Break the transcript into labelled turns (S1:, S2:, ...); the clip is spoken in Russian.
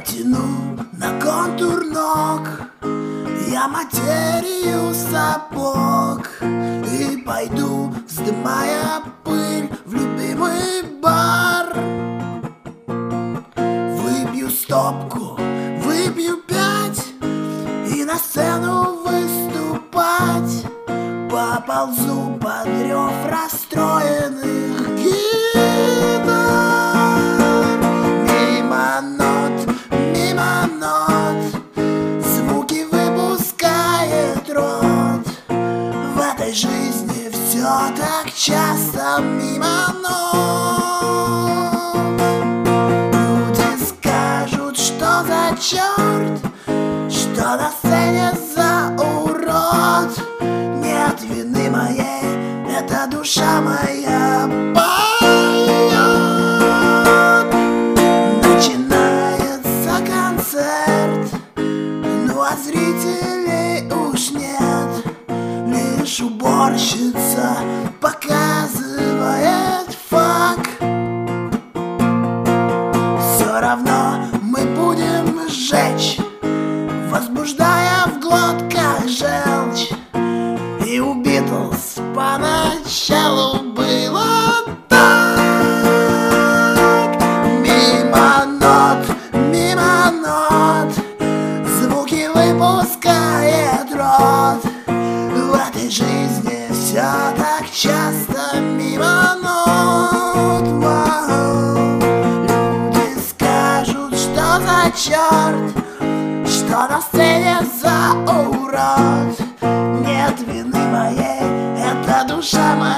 S1: Потяну на контур ног я материю сапог и пойду, вздымая пыль, в любимый бар. Выпью стопку, выпью 5 и на сцену выступать. Поползу под рев расстроенных гитар. Мимо нот звуки выпускает рот. В этой жизни все так часто мимо нот. Люди скажут, что за черт, что на сцене за урод. Нет вины моей, это душа моя поет. Начинается концерт, ну а зрителей уж нет. Лишь уборщица показывает фак. Все равно мы будем сжечь, возбуждая в глотках желчь. И у Битлз поначалу было так. Мимо нот звуки выпускает рот. В этой жизни все так часто мимо нот. Люди скажут, что за черт, что на сцене за урод. Нет вины моей, это душа моя.